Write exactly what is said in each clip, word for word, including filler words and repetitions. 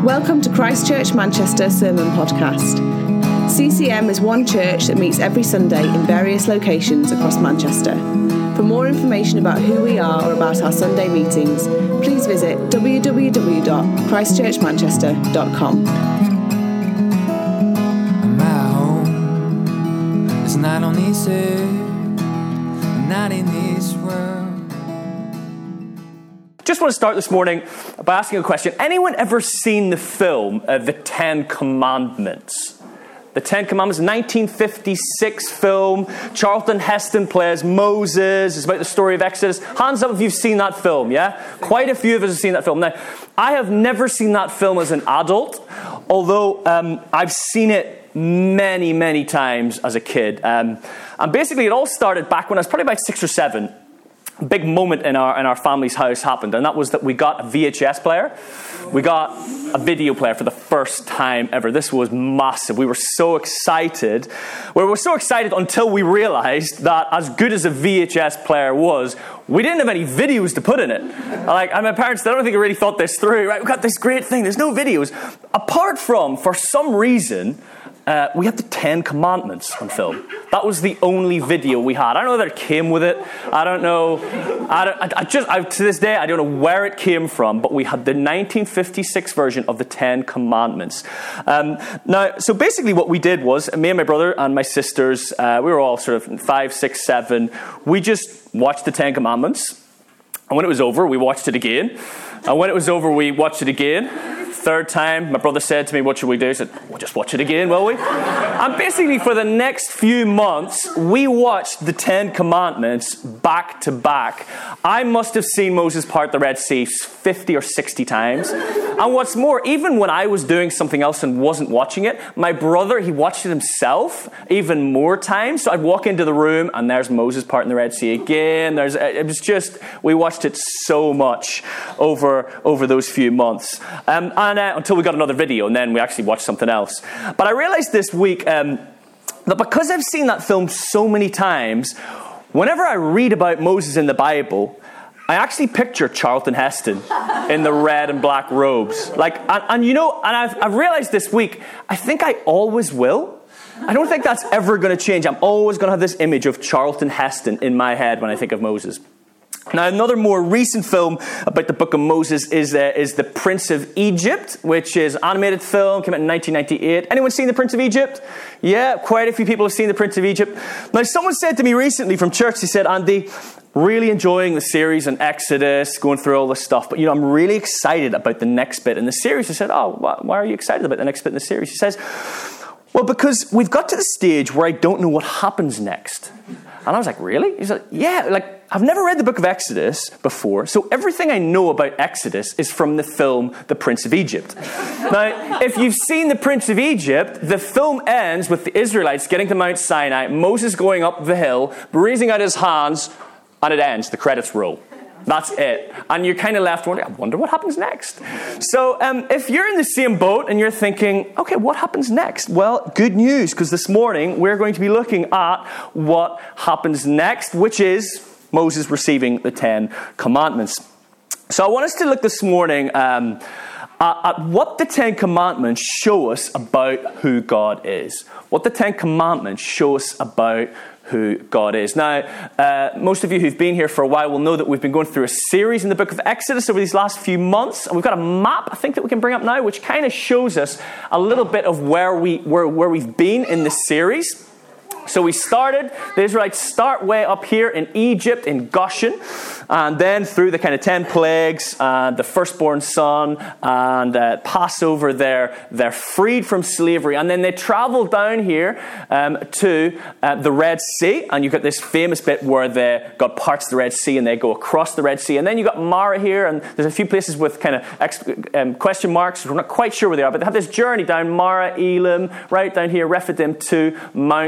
Welcome to Christchurch Manchester Sermon Podcast. C C M is one church that meets every Sunday in various locations across Manchester. For more information about who we are or about our Sunday meetings, please visit w w w dot christchurch manchester dot com. My home is not on this earth, not in this world. Just want to start this morning by asking a question. Anyone ever seen the film uh, The Ten Commandments? The Ten Commandments, nineteen fifty-six film. Charlton Heston plays Moses. It's about the story of Exodus. Hands up if you've seen that film, yeah? Quite a few of us have seen that film. Now, I have never seen that film as an adult, although um, I've seen it many, many times as a kid. Um, and basically, it all started back when I was probably about six or seven. A big moment in our in our family's house happened, and that was that we got a V H S player. We got a video player for the first time ever. This was massive. We were so excited. We were so excited until we realized that as good as a V H S player was, we didn't have any videos to put in it. Like, and my parents, I don't think they really thought this through. Right, we've got this great thing. There's no videos. Apart from, for some reason, Uh, we had the Ten Commandments on film. That was the only video we had. I don't know whether it came with it. I don't know. I, don't, I, I just I, to this day I don't know where it came from. But we had the nineteen fifty-six version of the Ten Commandments. Um, now, so basically, what we did was me and my brother and my sisters. Uh, we were all sort of five, six, seven. We just watched the Ten Commandments, and when it was over, we watched it again. And when it was over, we watched it again. Third time, my brother said to me, "What should we do?" I said, "We'll just watch it again, will we?" And basically, for the next few months, we watched the Ten Commandments back to back. I must have seen Moses part the Red Sea fifty or sixty times. And what's more, even when I was doing something else and wasn't watching it, my brother, he watched it himself even more times. So I'd walk into the room, and there's Moses parting the Red Sea again. There's, it was just, we watched it so much over, over those few months. Um, and uh, until we got another video, and then we actually watched something else. But I realized this week um, that because I've seen that film so many times, whenever I read about Moses in the Bible, I actually picture Charlton Heston in the red and black robes. Like, and, and you know, and I've, I've realized this week, I think I always will. I don't think that's ever going to change. I'm always going to have this image of Charlton Heston in my head when I think of Moses. Now, another more recent film about the book of Moses is uh, is The Prince of Egypt, which is an animated film, came out in nineteen ninety-eight. Anyone seen The Prince of Egypt? Yeah, quite a few people have seen The Prince of Egypt. Now, someone said to me recently from church, he said, "Andy, really enjoying the series on Exodus, going through all this stuff, but, you know, I'm really excited about the next bit in the series." I said, "Oh, why are you excited about the next bit in the series?" He says, "Well, because we've got to the stage where I don't know what happens next." And I was like, "Really?" He's like, "Yeah, like, I've never read the book of Exodus before, so everything I know about Exodus is from the film The Prince of Egypt." Now, if you've seen The Prince of Egypt, the film ends with the Israelites getting to Mount Sinai, Moses going up the hill, raising out his hands, and it ends. The credits roll. That's it. And you're kind of left wondering, I wonder what happens next. So um, if you're in the same boat and you're thinking, okay, what happens next? Well, good news, because this morning we're going to be looking at what happens next, which is Moses receiving the Ten Commandments. So I want us to look this morning um, at, at what the Ten Commandments show us about who God is. What the Ten Commandments show us about who God is. Now, uh, most of you who've been here for a while will know that we've been going through a series in the book of Exodus over these last few months, and we've got a map, I think, that we can bring up now, which kind of shows us a little bit of where, we, where, where we've been in this series. So we started, the Israelites start way up here in Egypt, in Goshen, and then through the kind of ten plagues, and the firstborn son, and uh, Passover, they're, they're freed from slavery. And then they travel down here um, to uh, the Red Sea, and you've got this famous bit where they, God parts the Red Sea, and they go across the Red Sea. And then you've got Mara here, and there's a few places with kind of ex- um, question marks. We're not quite sure where they are, but they have this journey down Mara, Elim, right down here, Rephidim, to Mount Sinai.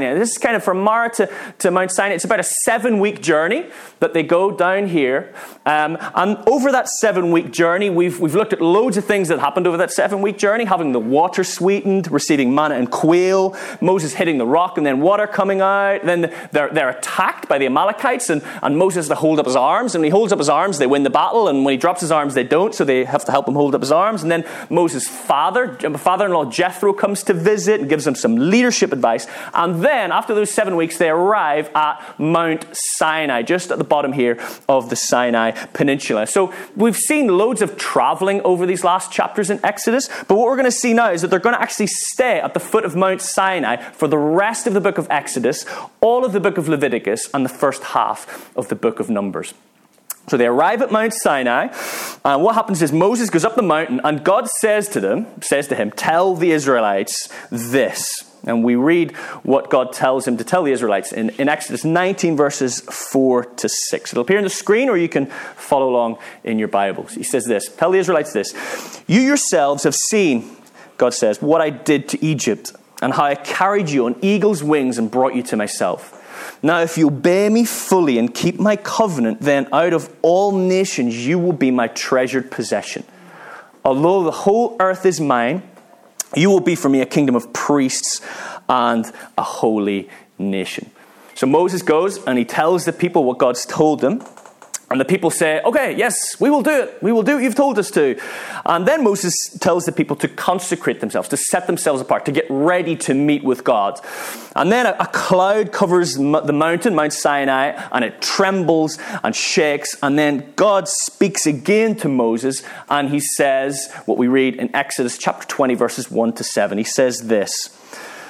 Sinai. This is kind of from Marah to, to Mount Sinai. It's about a seven-week journey that they go down here. Um, and over that seven-week journey, we've, we've looked at loads of things that happened over that seven-week journey, having the water sweetened, receiving manna and quail, Moses hitting the rock and then water coming out. Then they're, they're attacked by the Amalekites, and, and Moses has to hold up his arms. And when he holds up his arms, they win the battle. And when he drops his arms, they don't, so they have to help him hold up his arms. And then Moses' father, father-in-law Jethro, comes to visit and gives him some leadership advice. And then, after those seven weeks, they arrive at Mount Sinai, just at the bottom here of the Sinai Peninsula. So we've seen loads of traveling over these last chapters in Exodus, but what we're going to see now is that they're going to actually stay at the foot of Mount Sinai for the rest of the book of Exodus, all of the book of Leviticus, and the first half of the book of Numbers. So they arrive at Mount Sinai, and what happens is Moses goes up the mountain, and God says to them, says to him, tell the Israelites this. And we read what God tells him to tell the Israelites in, in Exodus nineteen, verses four to six. It'll appear on the screen, or you can follow along in your Bibles. He says this, tell the Israelites this. You yourselves have seen, God says, what I did to Egypt, and how I carried you on eagle's wings and brought you to myself. Now, if you obey me fully and keep my covenant, then out of all nations you will be my treasured possession. Although the whole earth is mine, you will be for me a kingdom of priests and a holy nation. So Moses goes and he tells the people what God's told them. And the people say, okay, yes, we will do it. We will do what you've told us to. And then Moses tells the people to consecrate themselves, to set themselves apart, to get ready to meet with God. And then a, a cloud covers the mountain, Mount Sinai, and it trembles and shakes. And then God speaks again to Moses, and he says what we read in Exodus chapter twenty, verses one to seven. He says this,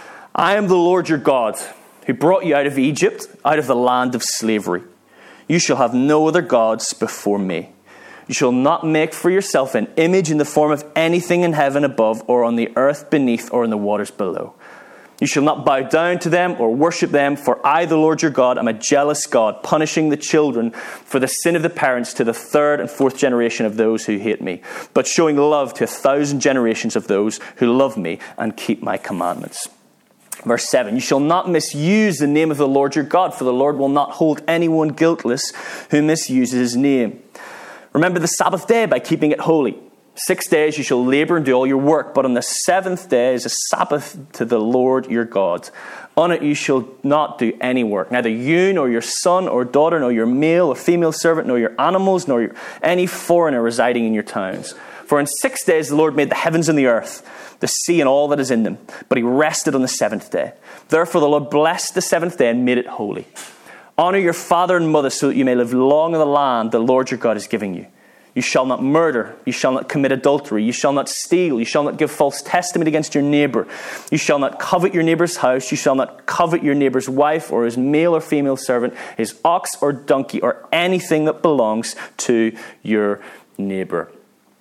I am the Lord your God, who brought you out of Egypt, out of the land of slavery. You shall have no other gods before me. You shall not make for yourself an image in the form of anything in heaven above, or on the earth beneath, or in the waters below. You shall not bow down to them or worship them, for I, the Lord your God, am a jealous God, punishing the children for the sin of the parents to the third and fourth generation of those who hate me, but showing love to a thousand generations of those who love me and keep my commandments. Verse seven, you shall not misuse the name of the Lord your God, for the Lord will not hold anyone guiltless who misuses his name. Remember the Sabbath day by keeping it holy. Six days you shall labor and do all your work, but on the seventh day is a Sabbath to the Lord your God. On it you shall not do any work, neither you nor your son or daughter, nor your male or female servant, nor your animals, nor your, any foreigner residing in your towns. For in six days the Lord made the heavens and the earth, the sea and all that is in them, but he rested on the seventh day. Therefore the Lord blessed the seventh day and made it holy. Honor your father and mother so that you may live long in the land the Lord your God is giving you. You shall not murder. You shall not commit adultery. You shall not steal. You shall not give false testimony against your neighbor. You shall not covet your neighbor's house. You shall not covet your neighbor's wife or his male or female servant, his ox or donkey, or anything that belongs to your neighbor.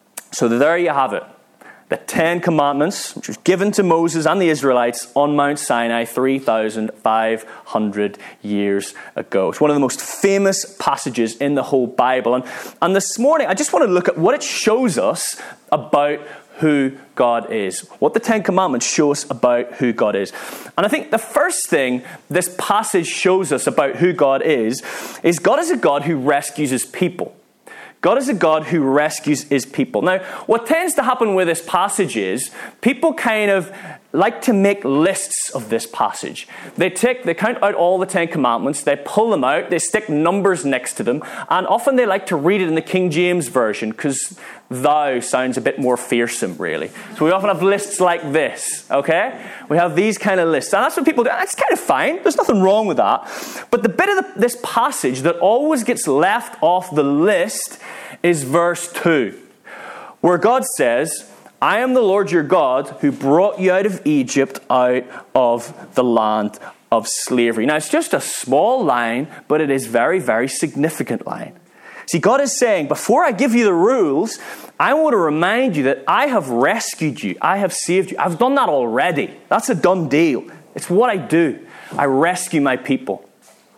So there you have it. The Ten Commandments, which was given to Moses and the Israelites on Mount Sinai three thousand five hundred years ago. It's one of the most famous passages in the whole Bible. And, and this morning, I just want to look at what it shows us about who God is. What the Ten Commandments show us about who God is. And I think the first thing this passage shows us about who God is, is God is a God who rescues his people. God is a God who rescues his people. Now, what tends to happen with this passage is people kind of like to make lists of this passage. They take, they count out all the Ten Commandments, they pull them out, they stick numbers next to them, and often they like to read it in the King James Version because thou sounds a bit more fearsome, really. So we often have lists like this, okay? We have these kind of lists, and that's what people do. It's kind of fine. There's nothing wrong with that. But the bit of the, this passage that always gets left off the list is verse two, where God says, I am the Lord your God who brought you out of Egypt, out of the land of slavery. Now, it's just a small line, but it is very, very significant line. See, God is saying, before I give you the rules, I want to remind you that I have rescued you. I have saved you. I've done that already. That's a done deal. It's what I do. I rescue my people.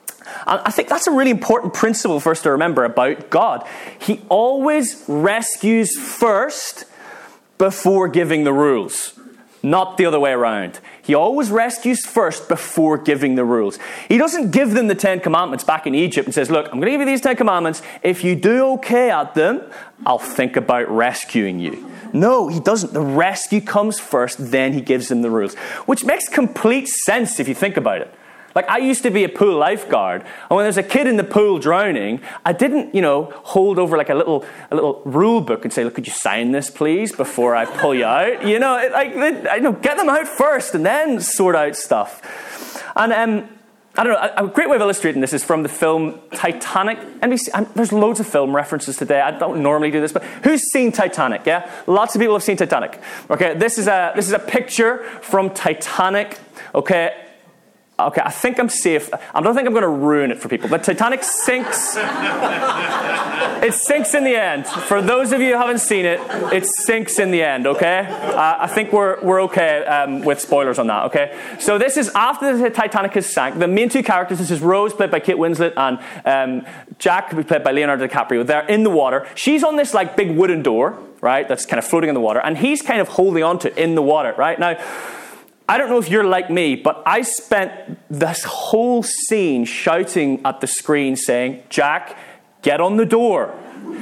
And I think that's a really important principle for us to remember about God. He always rescues first before giving the rules. not the other way around. He always rescues first before giving the rules. He doesn't give them the Ten Commandments back in Egypt and says, look, I'm going to give you these Ten Commandments. If you do okay at them, I'll think about rescuing you. No, he doesn't. The rescue comes first, then he gives them the rules, which makes complete sense if you think about it. Like, I used to be a pool lifeguard, and when there's a kid in the pool drowning, I didn't, you know, hold over like a little a little rule book and say, look, could you sign this, please, before I pull you out? You know, it, like, I know, get them out first and then sort out stuff. And um, I don't know, a, a great way of illustrating this is from the film Titanic. N B C, um, there's loads of film references today. I don't normally do this, but who's seen Titanic? Yeah, lots of people have seen Titanic. Okay, this is a this is a picture from Titanic. Okay. Okay, I think I'm safe. I don't think I'm going to ruin it for people. But Titanic sinks. It sinks in the end. For those of you who haven't seen it, it sinks in the end, okay? Uh, I think we're we're okay um, with spoilers on that, okay? So this is after the Titanic has sank. The main two characters, this is Rose, played by Kate Winslet, and um, Jack, played by Leonardo DiCaprio. They're in the water. She's on this like big wooden door, right, that's kind of floating in the water. And he's kind of holding on to it in the water, right? Now, I don't know if you're like me, but I spent this whole scene shouting at the screen saying, Jack, get on the door.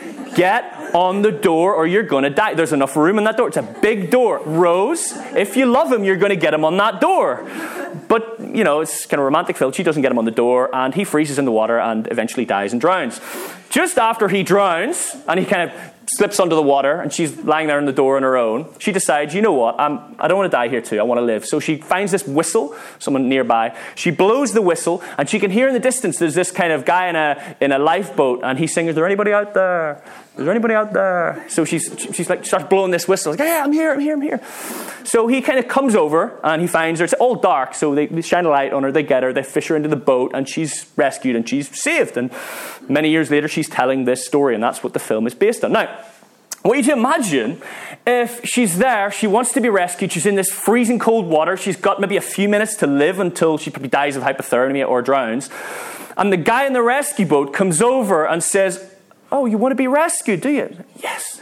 Get on the door or you're going to die. There's enough room in that door. It's a big door. Rose, if you love him, you're going to get him on that door. But, you know, it's kind of romantic film. She doesn't get him on the door and he freezes in the water and eventually dies and drowns. Just after he drowns and he kind of slips under the water and she's lying there in the door on her own, she decides, you know what, I'm, I don't want to die here too, I want to live. So she finds this whistle, someone nearby. She blows the whistle and she can hear in the distance there's this kind of guy in a in a lifeboat and he's saying, is there anybody out there? Is there anybody out there? So she's she's like starts blowing this whistle. Like, yeah, I'm here, I'm here, I'm here. So he kind of comes over and he finds her. It's all dark, so they, they shine a light on her, they get her, they fish her into the boat and she's rescued and she's saved. And many years later she's telling this story and that's what the film is based on. Now, I want you to imagine if she's there, she wants to be rescued, she's in this freezing cold water, she's got maybe a few minutes to live until she probably dies of hypothermia or drowns. And the guy in the rescue boat comes over and says, oh, you want to be rescued, do you? Yes.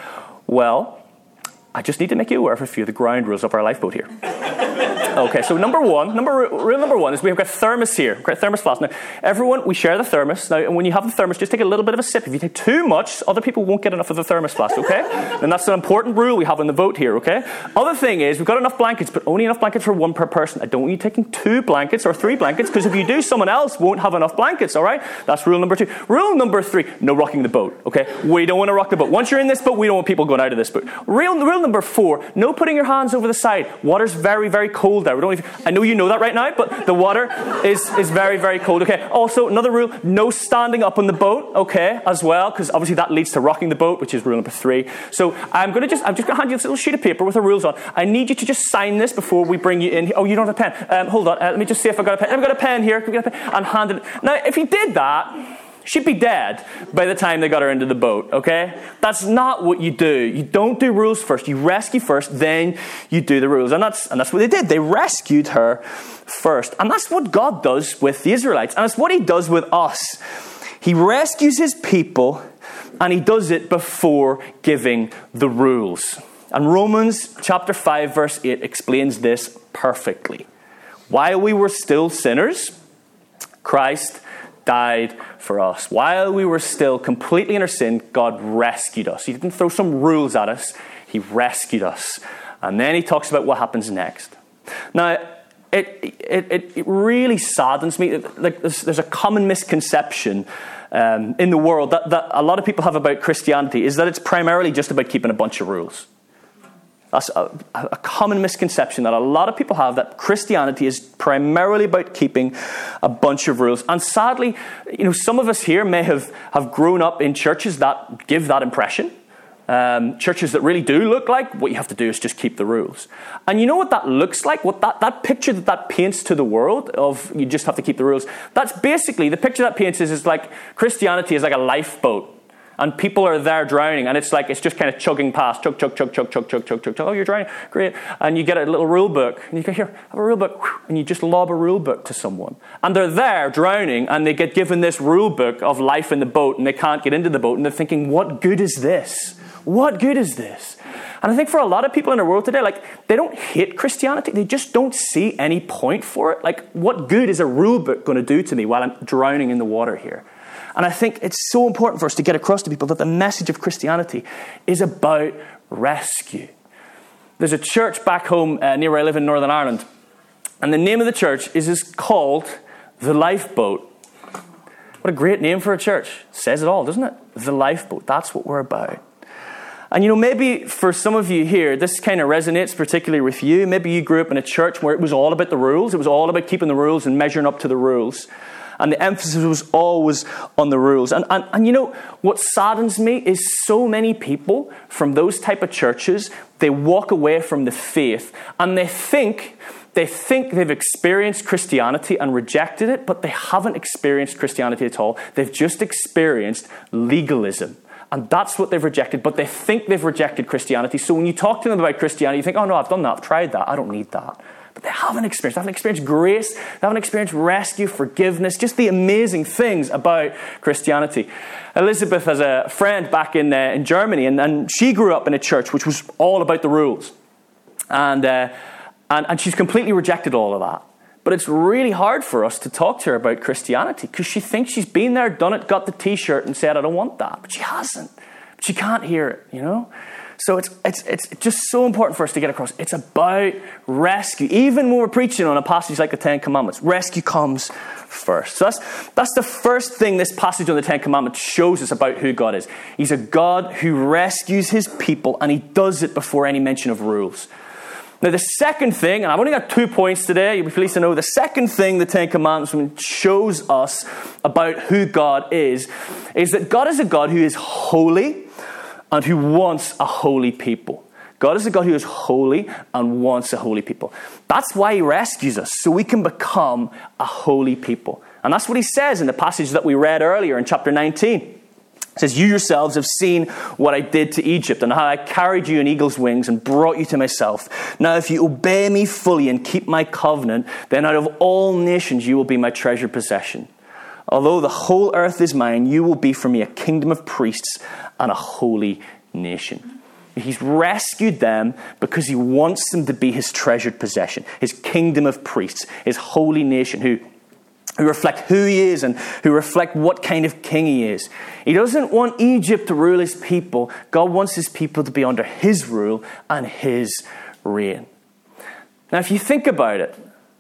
Well, I just need to make you aware of a few of the ground rules of our lifeboat here. Okay, so number one, number rule number one is we've got thermos here. We've got thermos flask. Now, everyone, we share the thermos. Now, and when you have the thermos, just take a little bit of a sip. If you take too much, other people won't get enough of the thermos flask, okay? And that's an important rule we have in the boat here, okay? Other thing is, we've got enough blankets, but only enough blankets for one per person. I don't want you taking two blankets or three blankets, because if you do, someone else won't have enough blankets, all right? That's rule number two. Rule number three, no rocking the boat, okay? We don't want to rock the boat. Once you're in this boat, we don't want people going out of this boat. Rule, rule number four, no putting your hands over the side. Water's very, very cold there. We don't even, I know you know that right now, but the water is, is very, very cold. Okay. Also, another rule, no standing up on the boat, okay, as well, because obviously that leads to rocking the boat, which is rule number three. So I'm going to just, I'm just going to hand you this little sheet of paper with the rules on. I need you to just sign this before we bring you in. Oh, you don't have a pen. Um, hold on. Uh, let me just see if I've got a pen. I've got a pen here. Can we get a pen? And hand it. Now, if he did that, she'd be dead by the time they got her into the boat, okay? That's not what you do. You don't do rules first. You rescue first, then you do the rules. And that's and that's what they did. They rescued her first. And that's what God does with the Israelites. And it's what he does with us. He rescues his people, and he does it before giving the rules. And Romans chapter five, verse eight explains this perfectly. While we were still sinners, Christ died for us. While we were still completely in our sin, God rescued us. He didn't throw some rules at us. He rescued us. And then he talks about what happens next. Now, it it, it really saddens me. Like there's, there's a common misconception um, in the world that, that a lot of people have about Christianity is that it's primarily just about keeping a bunch of rules. That's a, a common misconception that a lot of people have, that Christianity is primarily about keeping a bunch of rules. And sadly, you know, some of us here may have, have grown up in churches that give that impression. Um, churches that really do look like what you have to do is just keep the rules. And you know what that looks like? What that, that picture that that paints to the world of you just have to keep the rules, that's basically, the picture that paints is, is like Christianity is like a lifeboat. And people are there drowning, and it's like, it's just kind of chugging past, chug, chug, chug, chug, chug, chug, chug, chug, chug. Oh, you're drowning, great. And you get a little rule book, and you go, here, have a rule book, and you just lob a rule book to someone. And they're there drowning, and they get given this rule book of life in the boat, and they can't get into the boat, and they're thinking, what good is this? What good is this? And I think for a lot of people in the world today, like, they don't hate Christianity. They just don't see any point for it. Like, what good is a rule book going to do to me while I'm drowning in the water here? And I think it's so important for us to get across to people that the message of Christianity is about rescue. There's a church back home uh, near where I live in Northern Ireland. And the name of the church is, is called The Lifeboat. What a great name for a church. Says it all, doesn't it? The Lifeboat. That's what we're about. And you know, maybe for some of you here, this kind of resonates particularly with you. Maybe you grew up in a church where it was all about the rules. It was all about keeping the rules and measuring up to the rules. And the emphasis was always on the rules. And, and, and you know, what saddens me is so many people from those type of churches, they walk away from the faith and they think, they think they've experienced Christianity and rejected it, but they haven't experienced Christianity at all. They've just experienced legalism. And that's what they've rejected, but they think they've rejected Christianity. So when you talk to them about Christianity, you think, oh no, I've done that, I've tried that, I don't need that. But they haven't experienced, they haven't experienced grace, they haven't experienced rescue, forgiveness, just the amazing things about Christianity. Elizabeth has a friend back in uh, in Germany, and, and she grew up in a church which was all about the rules. And, uh, and, and she's completely rejected all of that. But it's really hard for us to talk to her about Christianity because she thinks she's been there, done it, got the t-shirt and said, I don't want that. But she hasn't. But she can't hear it, you know? So it's it's it's just so important for us to get across. It's about rescue. Even when we're preaching on a passage like the Ten Commandments, rescue comes first. So that's, that's the first thing this passage on the Ten Commandments shows us about who God is. He's a God who rescues his people, and he does it before any mention of rules. Now, the second thing, and I've only got two points today, you'll be pleased to know, the second thing the Ten Commandments shows us about who God is, is that God is a God who is holy and who wants a holy people. God is a God who is holy and wants a holy people. That's why he rescues us, so we can become a holy people. And that's what he says in the passage that we read earlier in chapter nineteen. It says, you yourselves have seen what I did to Egypt and how I carried you in eagle's wings and brought you to myself. Now, if you obey me fully and keep my covenant, then out of all nations you will be my treasured possession. Although the whole earth is mine, you will be for me a kingdom of priests and a holy nation. He's rescued them because he wants them to be his treasured possession, his kingdom of priests, his holy nation who who reflect who he is and who reflect what kind of king he is. He doesn't want Egypt to rule his people. God wants his people to be under his rule and his reign. Now, if you think about it,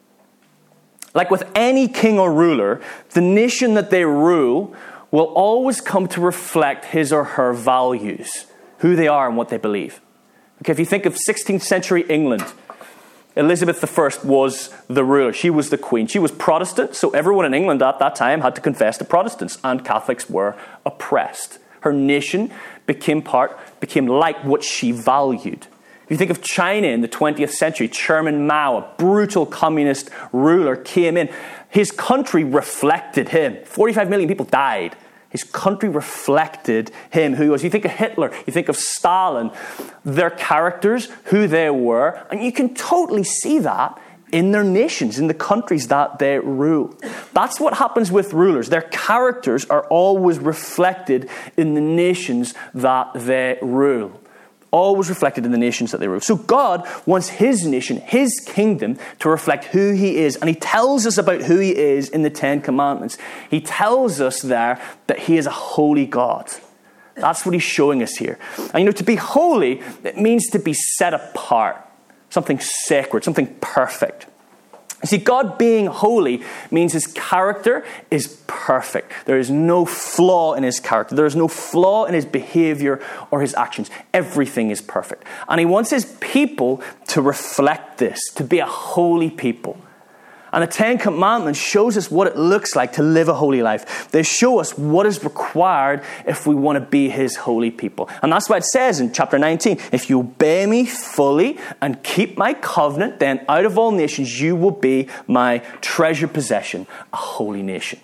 like with any king or ruler, the nation that they rule will always come to reflect his or her values, who they are and what they believe. Okay, if you think of sixteenth century England, Elizabeth the First was the ruler. She was the queen. She was Protestant, so everyone in England at that time had to confess to Protestants, and Catholics were oppressed. Her nation became part, became like what she valued. If you think of China in the twentieth century, Chairman Mao, a brutal communist ruler, came in. His country reflected him. forty-five million people died. His country reflected him, who he was. You think of Hitler, you think of Stalin, their characters, who they were, and you can totally see that in their nations, in the countries that they rule. That's what happens with rulers. Their characters are always reflected in the nations that they rule. Always reflected in the nations that they rule. So God wants his nation, his kingdom, to reflect who he is. And he tells us about who he is in the Ten Commandments. He tells us there that he is a holy God. That's what he's showing us here. And you know, to be holy, it means to be set apart. Something sacred, something perfect. You see, God being holy means his character is perfect. There is no flaw in his character. There is no flaw in his behavior or his actions. Everything is perfect. And he wants his people to reflect this, to be a holy people. And the Ten Commandments shows us what it looks like to live a holy life. They show us what is required if we want to be his holy people. And that's why it says in chapter nineteen, if you obey me fully and keep my covenant, then out of all nations you will be my treasured possession, a holy nation.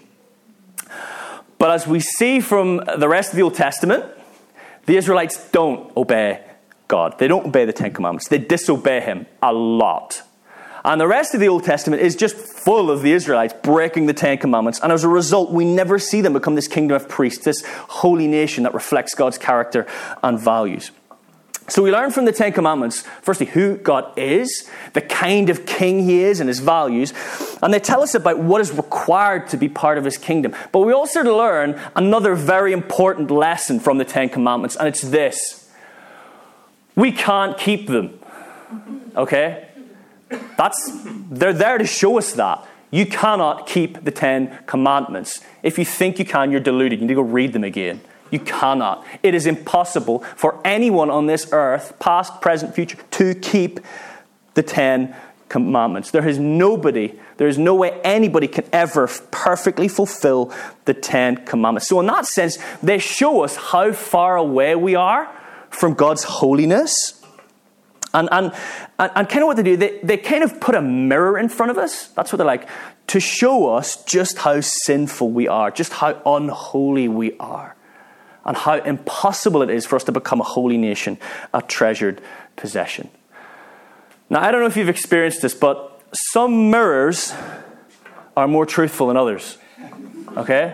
But as we see from the rest of the Old Testament, the Israelites don't obey God. They don't obey the Ten Commandments. They disobey him a lot. And the rest of the Old Testament is just full of the Israelites breaking the Ten Commandments. And as a result, we never see them become this kingdom of priests, this holy nation that reflects God's character and values. So we learn from the Ten Commandments, firstly, who God is, the kind of king he is and his values, and they tell us about what is required to be part of his kingdom. But we also learn another very important lesson from the Ten Commandments, and it's this. We can't keep them. Okay? That's, they're there to show us that. You cannot keep the Ten Commandments. If you think you can, you're deluded. You need to go read them again. You cannot. It is impossible for anyone on this earth, past, present, future, to keep the Ten Commandments. There is nobody, there is no way anybody can ever perfectly fulfill the Ten Commandments. So in that sense, they show us how far away we are from God's holiness. And, and, and, and kind of what they do, they, they kind of put a mirror in front of us. That's what they're like. To show us just how sinful we are, just how unholy we are. And how impossible it is for us to become a holy nation, a treasured possession. Now, I don't know if you've experienced this, but some mirrors are more truthful than others. Okay?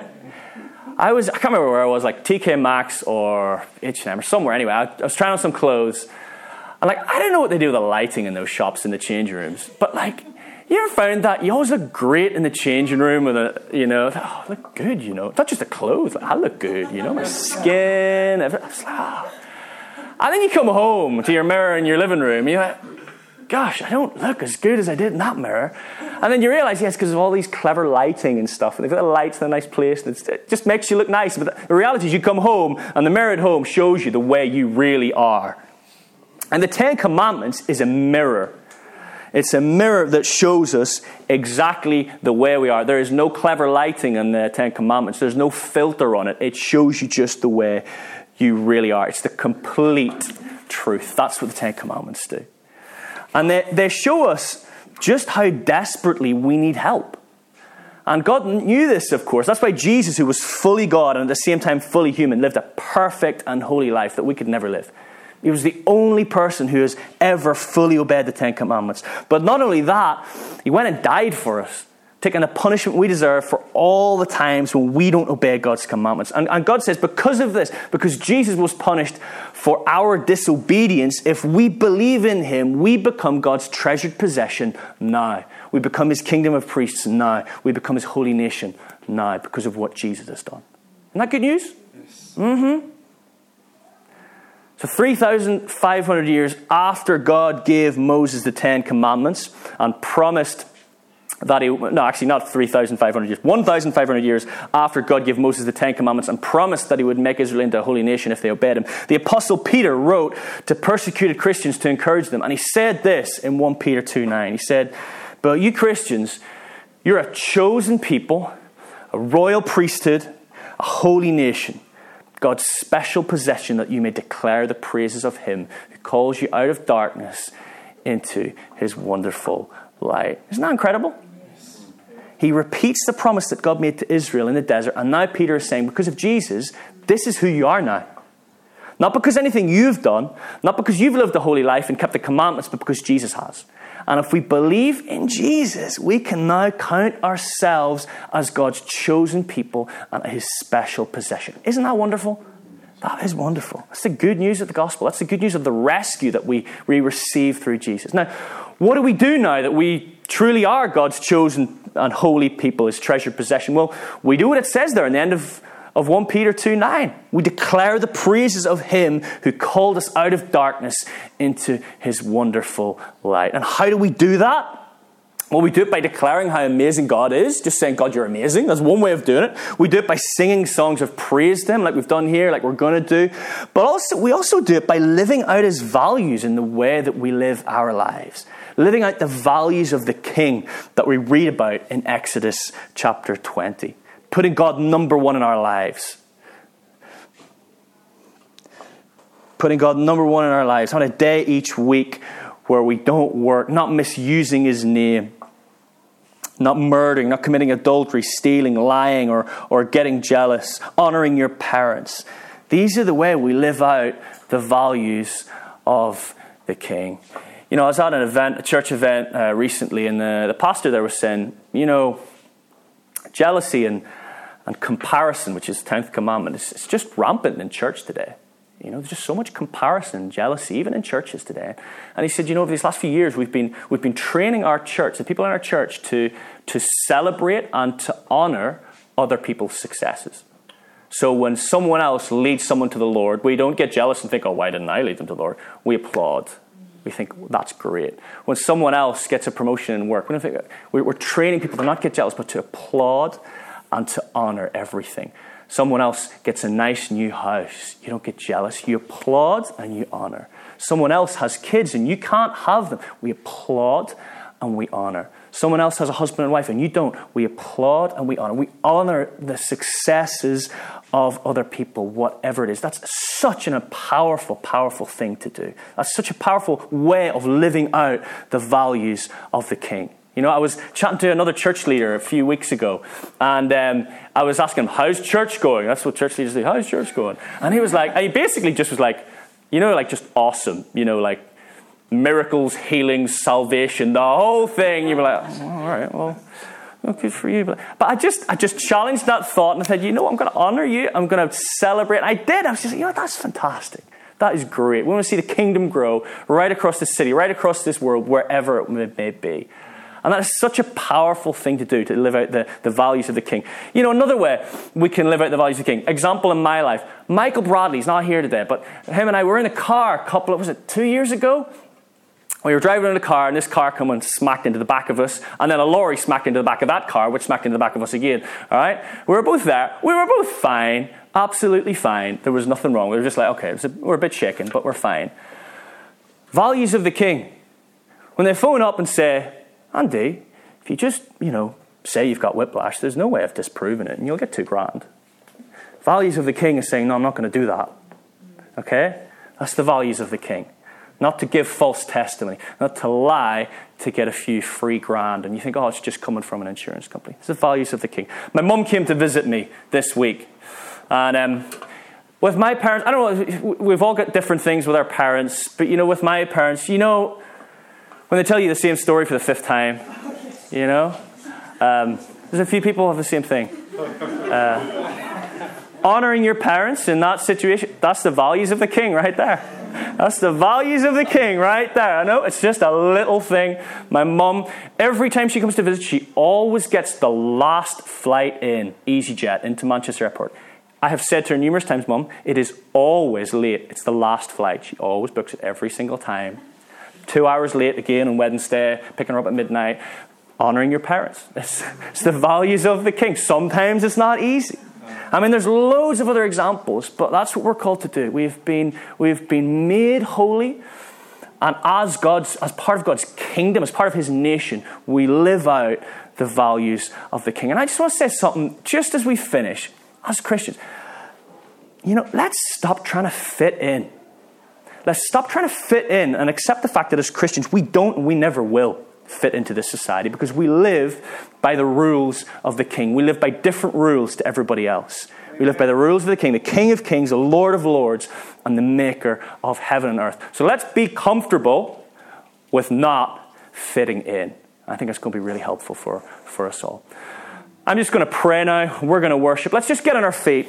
I was, I can't remember where I was, like T K Maxx or H and M or somewhere. Anyway, I, I was trying on some clothes. And like, I don't know what they do with the lighting in those shops in the changing rooms. But like, you ever found that you always look great in the changing room with a, you know, oh, I look good, you know. Not just the clothes, like, I look good, you know, my skin. I was like, oh. And then you come home to your mirror in your living room, and you're like, gosh, I don't look as good as I did in that mirror. And then you realize, yes, because of all these clever lighting and stuff, and they've got the lights in a nice place, and it's, it just makes you look nice. But the reality is you come home, and the mirror at home shows you the way you really are. And the Ten Commandments is a mirror. It's a mirror that shows us exactly the way we are. There is no clever lighting in the Ten Commandments. There's no filter on it. It shows you just the way you really are. It's the complete truth. That's what the Ten Commandments do. And they, they show us just how desperately we need help. And God knew this, of course. That's why Jesus, who was fully God and at the same time fully human, lived a perfect and holy life that we could never live. He was the only person who has ever fully obeyed the Ten Commandments. But not only that, he went and died for us, taking the punishment we deserve for all the times when we don't obey God's commandments. And, and God says, because of this, because Jesus was punished for our disobedience, if we believe in him, we become God's treasured possession now. We become his kingdom of priests now. We become his holy nation now because of what Jesus has done. Isn't that good news? Yes. Mm-hmm. So three thousand five hundred years after God gave Moses the Ten Commandments and promised that he, no, actually not three thousand five hundred years, one thousand five hundred years after God gave Moses the Ten Commandments and promised that he would make Israel into a holy nation if they obeyed him, the Apostle Peter wrote to persecuted Christians to encourage them. And he said this in First Peter two nine. He said, but you Christians, you're a chosen people, a royal priesthood, a holy nation, God's special possession, that you may declare the praises of him who calls you out of darkness into his wonderful light. Isn't that incredible? Yes. He repeats the promise that God made to Israel in the desert. And now Peter is saying, because of Jesus, this is who you are now. Not because anything you've done, not because you've lived a holy life and kept the commandments, but because Jesus has. And if we believe in Jesus, we can now count ourselves as God's chosen people and his special possession. Isn't that wonderful? That is wonderful. That's the good news of the gospel. That's the good news of the rescue that we, we receive through Jesus. Now, what do we do now that we truly are God's chosen and holy people, his treasured possession? Well, we do what it says there in the end of Of First Peter two nine. We declare the praises of him who called us out of darkness into his wonderful light. And how do we do that? Well, we do it by declaring how amazing God is. Just saying, God, you're amazing. That's one way of doing it. We do it by singing songs of praise to him, like we've done here, like we're going to do. But also, we also do it by living out his values in the way that we live our lives. Living out the values of the King that we read about in Exodus chapter twenty. Putting God number one in our lives. Putting God number one in our lives. On a day each week where we don't work, not misusing his name, not murdering, not committing adultery, stealing, lying, or, or getting jealous, honoring your parents. These are the way we live out the values of the King. You know, I was at an event, a church event uh, recently, and the, the pastor there was saying, you know, jealousy and, and comparison, which is the tenth commandment, it's, it's just rampant in church today. You know, there's just so much comparison and jealousy, even in churches today. And he said, you know, over these last few years, we've been we've been training our church, the people in our church, to, to celebrate and to honor other people's successes. So when someone else leads someone to the Lord, we don't get jealous and think, oh, why didn't I lead them to the Lord? We applaud. We think, well, that's great. When someone else gets a promotion in work, we don't think, we're training people to not get jealous, but to applaud and to honor everything. Someone else gets a nice new house. You don't get jealous. You applaud and you honor. Someone else has kids and you can't have them. We applaud and we honor. Someone else has a husband and wife and you don't. We applaud and we honor. We honor the successes of other people, whatever it is. That's such a powerful, powerful thing to do. That's such a powerful way of living out the values of the King. You know, I was chatting to another church leader a few weeks ago, and um, I was asking him, how's church going? That's what church leaders do. How's church going? And he was like, and he basically just was like, you know, like just awesome. You know, like miracles, healing, salvation, the whole thing. You were like, oh, all right, well, good for you. But, but I just I just challenged that thought and I said, you know, I'm going to honor you. I'm going to celebrate. And I did. I was just like, you know, that's fantastic. That is great. We want to see the kingdom grow right across the city, right across this world, wherever it may be. And that is such a powerful thing to do, to live out the, the values of the King. You know, another way we can live out the values of the King. Example in my life. Michael Bradley's not here today, but him and I were in a car a couple of, was it two years ago? We were driving in a car, and this car came and smacked into the back of us, and then a lorry smacked into the back of that car, which smacked into the back of us again. All right? We were both there. We were both fine, absolutely fine. There was nothing wrong. We were just like, okay, it was a, we're a bit shaken, but we're fine. Values of the King. When they phone up and say, Andy, if you just, you know, say you've got whiplash, there's no way of disproving it, and you'll get two grand. Values of the King is saying, no, I'm not going to do that. Okay? That's the values of the King. Not to give false testimony, not to lie to get a few free grand. And you think, oh, it's just coming from an insurance company. It's the values of the King. My mum came to visit me this week. And um, with my parents, I don't know, we've all got different things with our parents. But, you know, with my parents, you know, when they tell you the same story for the fifth time, you know, um, there's a few people who have the same thing. Uh, honoring your parents in that situation, that's the values of the King right there. That's the values of the King right there. I know it's just a little thing. My mum, every time she comes to visit, she always gets the last flight in, EasyJet, into Manchester Airport. I have said to her numerous times, Mum, it is always late. It's the last flight. She always books it every single time. Two hours late again on Wednesday, picking her up at midnight. Honouring your parents. It's, it's the values of the King. Sometimes it's not easy. I mean, there's loads of other examples, but that's what we're called to do. We've been, we've been made holy, and as God's, as part of God's kingdom, as part of His nation, we live out the values of the King. And I just want to say something, just as we finish, as Christians, you know, let's stop trying to fit in. Let's stop trying to fit in and accept the fact that as Christians, we don't and we never will fit into this society because we live by the rules of the King. We live by different rules to everybody else. We live by the rules of the King, the King of Kings, the Lord of Lords, and the Maker of heaven and earth. So let's be comfortable with not fitting in. I think that's going to be really helpful for, for us all. I'm just going to pray now. We're going to worship. Let's just get on our feet.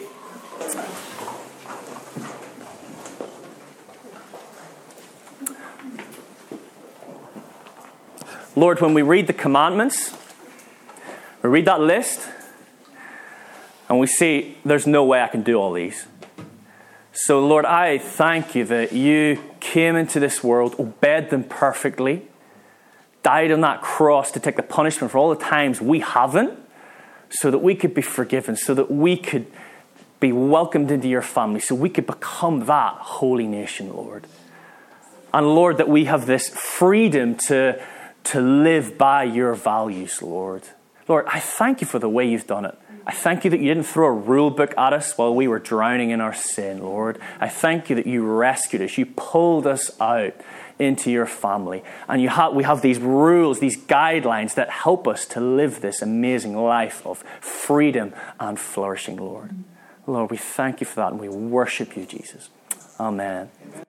Lord, when we read the commandments, we read that list, and we see there's no way I can do all these. So, Lord, I thank you that you came into this world, obeyed them perfectly, died on that cross to take the punishment for all the times we haven't, so that we could be forgiven, so that we could be welcomed into your family, so we could become that holy nation, Lord. And, Lord, that we have this freedom to to live by your values, Lord. Lord, I thank you for the way you've done it. I thank you that you didn't throw a rule book at us while we were drowning in our sin, Lord. I thank you that you rescued us. You pulled us out into your family. And you have, we have these rules, these guidelines that help us to live this amazing life of freedom and flourishing, Lord. Lord, we thank you for that and we worship you, Jesus. Amen.